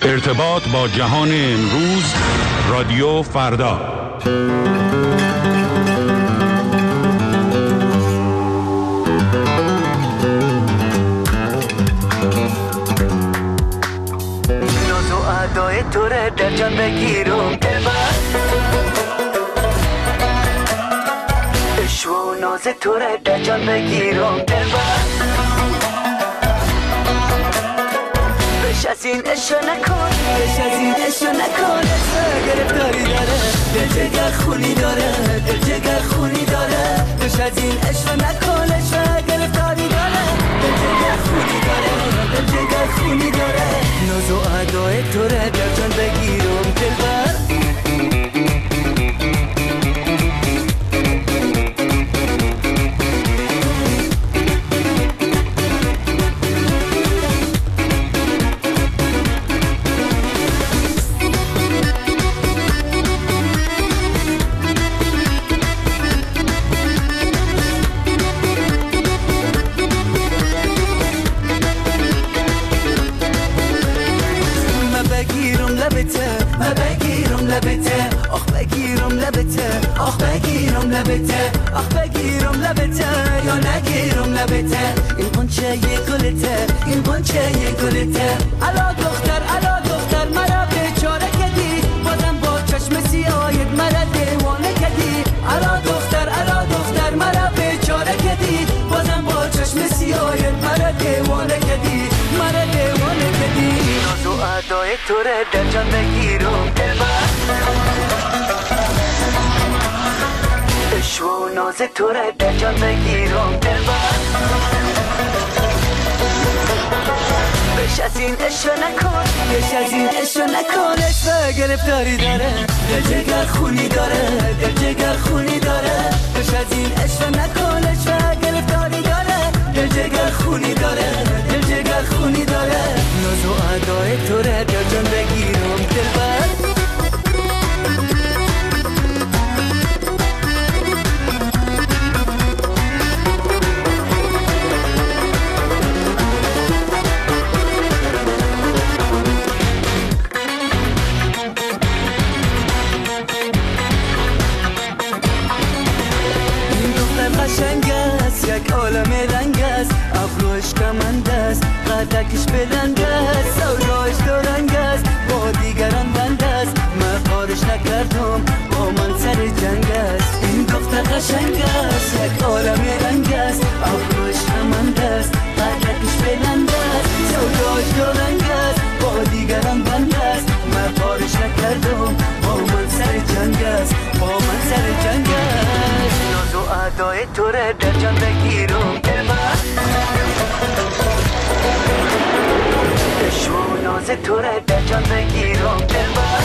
ارتباط با جهان امروز، رادیو فردا. ناز و ادای تو رو در جان بگیرم دلبر، عشق و ناز تو رو در جان بگیرم دلبر، بش از این عشق نکن، بش از این عشق نکن، عشق گرفتاری داره، دل جگر خونی داره، دل جگر خونی داره، بش از این عشق نکن، عشق گرفتاری داره، دل جگر خونی داره، دل جگر خونی داره، ناز و ادای تو رو در جان بگیرم دلبر. آخ بگیرم لبته یا نگیرم لبته، این قنچه یه گلته، این قنچه یه گلته، الا دختر مرا بیچاره کدی، بازم با چشم سیاهت مرا دیوانه کدی، الا دختر مرا بیچاره کدی، بازم با چشم سیاهت مرا دیوانه کدی، مرا دیوانه کدی، ناز و ادای تو رو در جان بگیرم دلبر، عشق و ناز تو رو در جان بگیرم دلبر، بش از این عشق نکن، بش از این عشق نکن، عشق گرفتاری داره، دل جگر خونی داره، دل جگر خونی داره، بش از این عشق نکن، عشق گرفتاری داره، دل جگر خونی داره، دل جگر خونی داره، ناز و ادای تو رو در جان بگیرم دلبر. یک عالم رنگ است، ابروش کمند است، قدکش بلند است، سوداش دو رنگ است، با دیگران بند است، من کارش نکردم، با من سر جنگ است، این دختر قشنگ است، یک عالم رنگ است، ابروش کمند است، قدکش بلند است، سوداش دو رنگ است، با دیگران بند است، من کارش نکردم، با من سر جنگ است، با من سر جنگ است، ناز و ادای تو رو در جان بگیرم دلبر، عشق و ناز تو رو در جان بگیرم دلبر،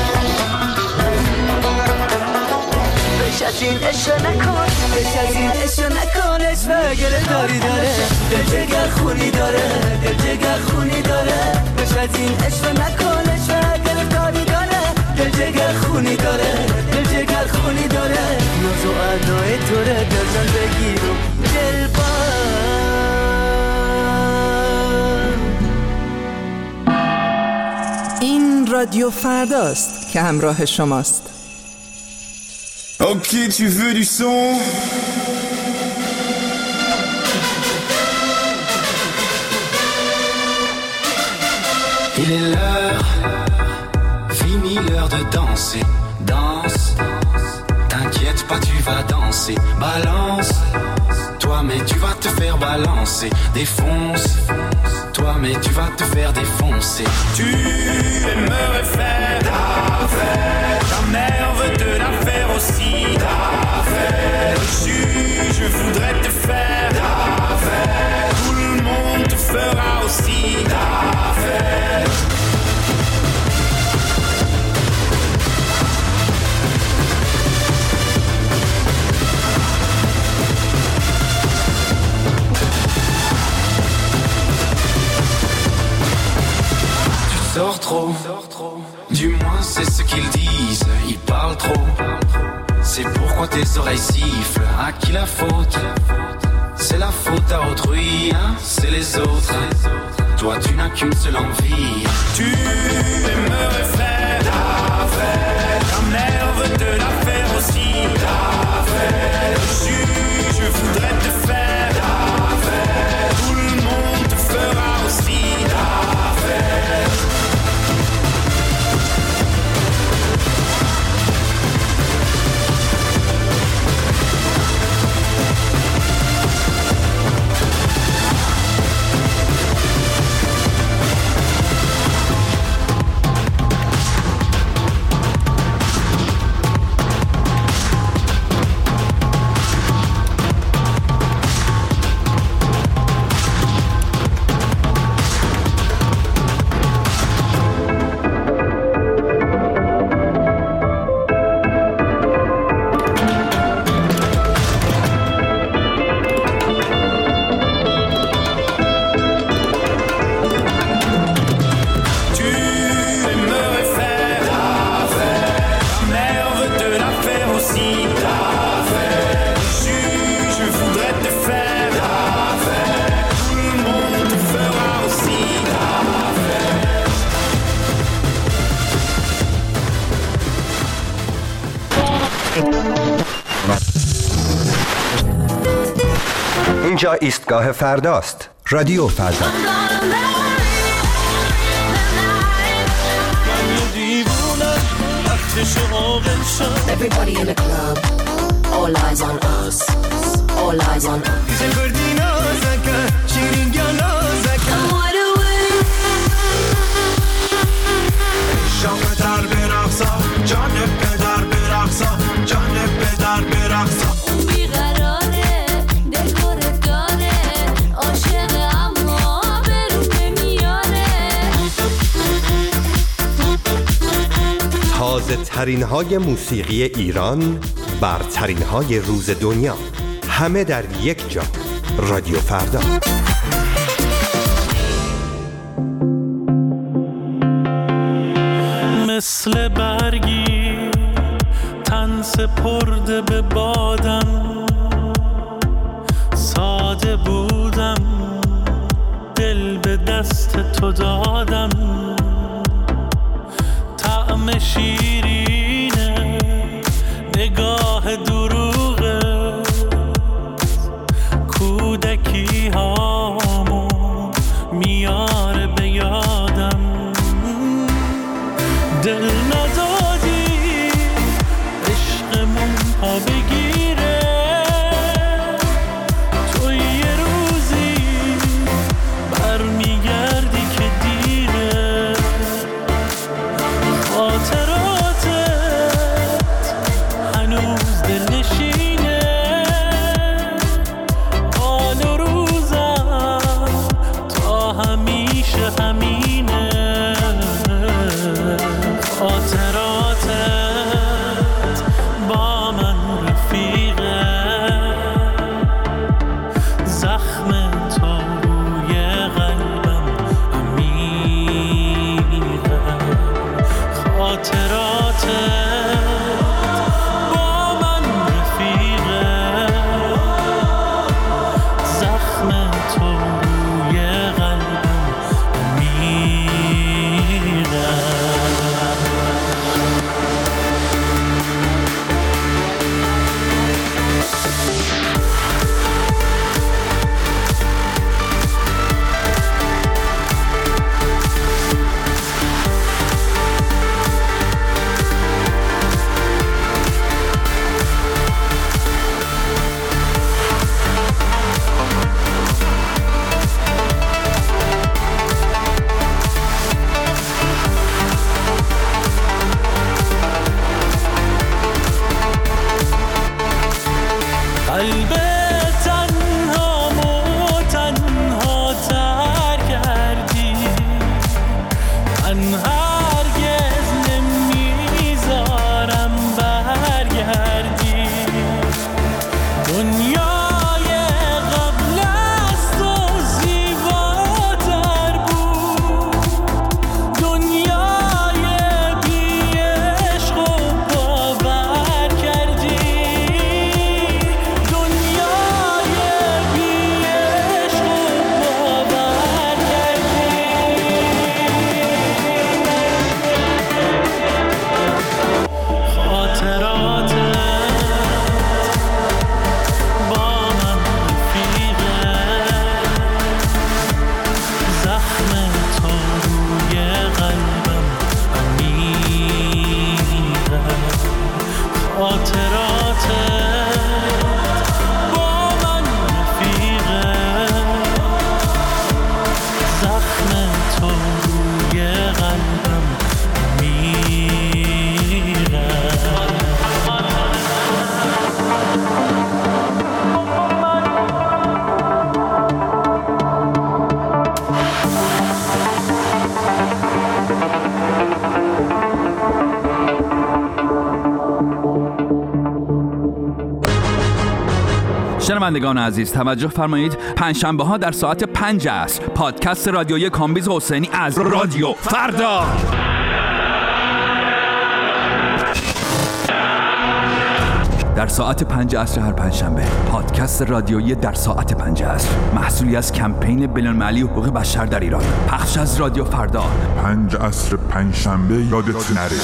بش از این عشق نکن، بش از این عشق نکن، عشق گرفتاری داره، دل جگر خونی داره، دل جگر خونی داره، بش از این عشق نکن، عشق گرفتاری داره، دل جگر خونی داره، دل جگر خونی داره، ناز و ادای تو رو در جان بگیرم دلبر. این رادیو فرداست که همراه شماست. Ok, tu veux du son? Il est l'heure, fini l'heure de danser. Danse, t'inquiète pas, tu vas danser. Balance, toi mais tu vas te faire balancer. Défonce, toi mais tu vas te faire défoncer. Tu aimerais faire ta fête, ta mère veut te la faire aussi. Ta fête, je voudrais te faire ta fête, tout le monde te fera aussi ta fête. Sors trop, du moins c'est ce qu'ils disent. Ils parlent trop, c'est pourquoi tes oreilles sifflent. À qui la faute? c'est la faute à autrui, hein, c'est les autres. Toi tu n'as qu'une seule envie. Tu aimerais faire la fête, ta mère veut te la faire aussi. La fête, le juge voudrait te faire la fête, tout le monde te fera aussi la fête. اینجا ایستگاه فرداست. رادیو فردا. Everybody in the club, all eyes on us, all eyes on us. شام در برقصا، جان پدر برقصا، جان پدر برقصا. اون بیقراره، دلخور داره، عاشق اما برون نمیاره. تازه ترین های موسیقی ایران، برترین های روز دنیا، همه در یک جا. رادیو فردا. مثل برگی تن سپرده به بادم، ساده بودم دل به دست تو دادم، طعم شیرینه نگاه دروغه، کودکی هامو میاره به یادم، دل ندادی عشقمون ها بگیره، تو یه روزی برمیگردی که دیره، خاطراتت هنوز دل نشینه، حال و روزم تا همیشه همینه، خاطراتت با من رفیقه، زخم تو روی قلبم عمیقه، خاطراتت با من رفیقه، زخم تو روی قلبم عمیقه. تو روی قلبم میره. شنوندگان عزیز توجه فرمایید، پنجشنبه ها در ساعت 5 عصر پادکست رادیویی کامبیز حسینی از رادیو فردا. در ساعت 5 عصر هر پنجشنبه پادکست رادیویی در ساعت 5 عصر، محصولی از کمپین بین‌المللی حقوق بشر در ایران، پخش از رادیو فردا. 5 عصر پنجشنبه یادت نره.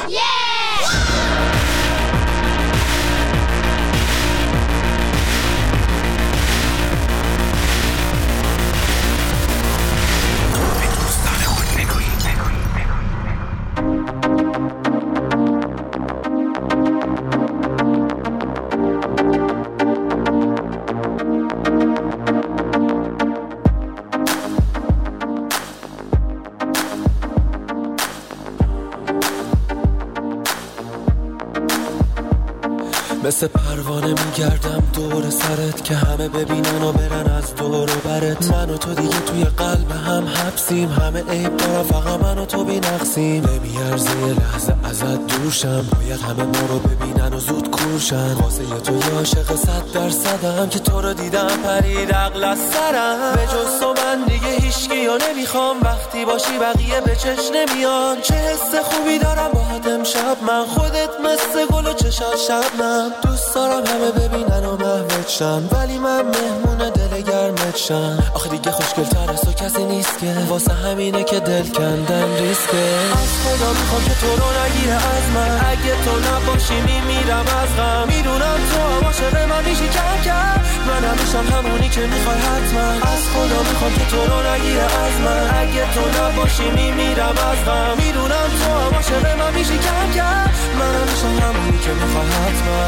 مثل پروانه میگردم دور سرت که همه ببینن و برن از دور و برت. من و تو دیگه توی قلب هم حبسیم، همه عیب دارم فقط من و تو بی‌نقصیم. نمیارزه یه لحظه ازت دورشم، باید همه ما رو ببینن و زود کورشن. واسه یه تو یه عاشق 100%م که تو رو دیدم پرید عقل از سرم. به جز تو من دیگه هیچکی رو نمیخوام، وقتی باشی بقیه به چش نمیان. چه حس خوبی دارم باهات امشب من، خودت مثل گل و چشات شبنم. دوست دارم همه ببینن و محوت شن، ولی من مهمون دل گرمت شن. آخه دیگه خوشگل‌تر از تو کسی نیست که، واسه همینه که دل کندن ریسکه. از خدا میخوام که تو رو نگیره از من، اگه تو نباشی میمیرم از غم. میدونم تو هم عاشق من میشی کم کم، من همیشم همونی که میخوای حتما. از خدا میخوام که تو رو نگیره از من، اگه تو نباشی میمیرم از غم. میدونم تو هم عاشق من میشی کم کم، من همیشم همونی که میخوای حتما.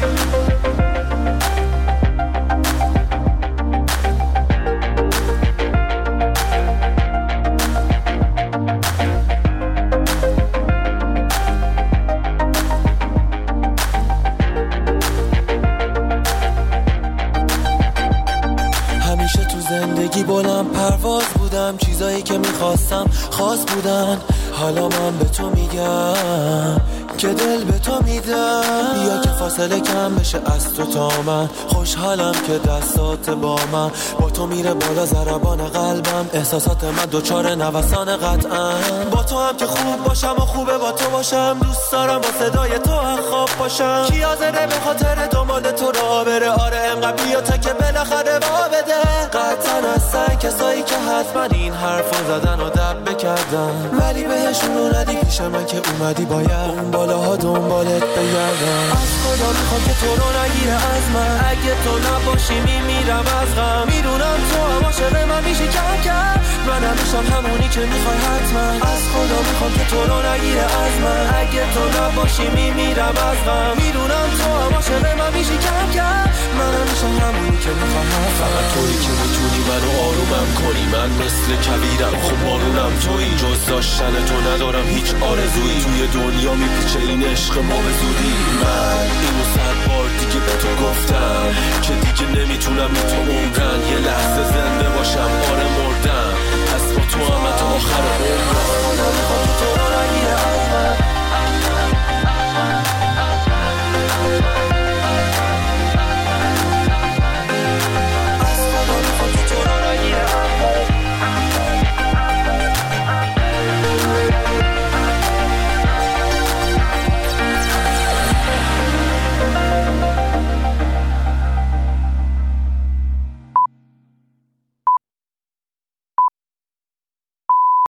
همیشه تو زندگی بلند پرواز بودم، چیزایی که میخواستم خاص بودن. حالا من به تو میگم که دل به تو میدم، بیا که فاصله کم بشه از تو تا من. خوشحالم که دستات با من، با تو میره بالا ضربان قلبم. احساسات من دوچار نوسان قطعا، با تو هم که خوب باشم و خوبه با تو باشم. دوست دارم با صدای تو هم خواب باشم. کی حاضره به خاطر دنبال تو را بره؟ آره انقدر بیا تا که بالاخره وا بده. قطعا هستن کسایی که حتما این حرفو زدن و دب بکردن، ولی بهشون رو ندی پیش من که اومدی باید اون بالاها دنبالت بگردم. از خدا میخوام که تو رو نگیره از من، اگه تو نباشی میمیرم از غم. میدونم تو هم عاشق من میشی کم کم، من همیشم همونی که میخوای حتما. از خدا میخوام که تو رو نگیره از من، اگه تو نباشی میمیرم از غم. میدونم تو هم عاشق من میشی کم کم، من همیشم همونی که میخوای حتما. فقط تویی که میتونی منو آرومم کنی، من مثل کویرم خب بارونم تویی. جز داشتن تو ندارم هیچ آرزویی، توی دنیا میپیچه این عشق ما به زودی. من اینو 100 بار دیگه به تو گفتم که دیگه نمیتونم بی تو عمرن. یه لحظه زنده باشم آره مردم،